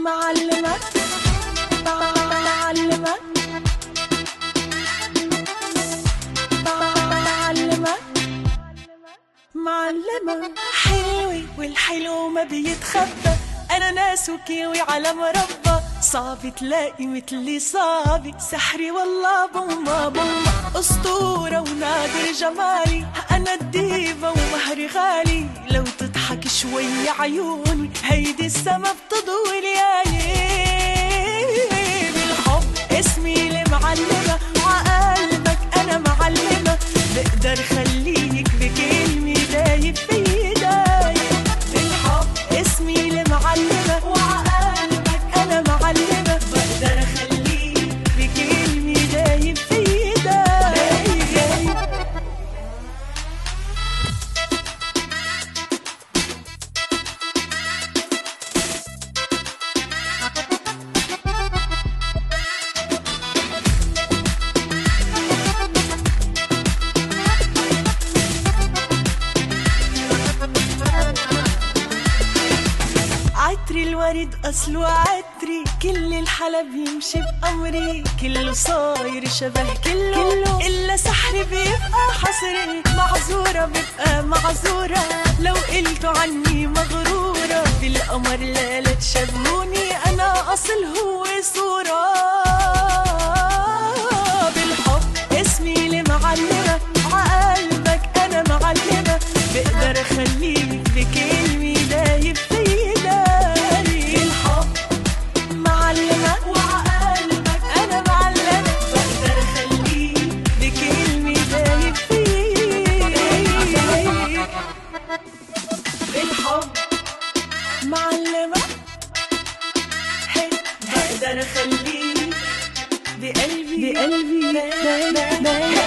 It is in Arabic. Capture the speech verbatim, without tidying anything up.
معلمة معلمة معلمة معلمة حلوة والحلو ما بيتخبى، أنا ناس وكيوي على مربى، صعب تلاقي مثلي صعب، سحري والله بومة بومة، أسطورة ونادر جمالي، أنا الديفا ومهري غالي، لو تضحك شوي عيوني هيدي السما بتضوي ليالي، بالحب اسمي المعلمة، وعقلبك أنا معلمة، بقدر خليك بكلمة دايب في دايب، بالحب اسمي المعلمة، وعقلبك أنا معلمة، بقدر خليك بكلمة دايب في دايب. عطري الورد أصله عطري، كل الحلب يمشي بأمري، كله صاير شبه كله, كله إلا سحري بيبقى حصري، معذورة ببقى معذورة لو قلتوا عني مغرورة، بالقمر لا لا تشبهوني، أنا أصل هو صورة، بالحب اسمي المعلمة، عقلبك أنا معلمة، بقدر أخليك بكلمة دايب في معلمة، بقدر أخليك بقلبي بقلبي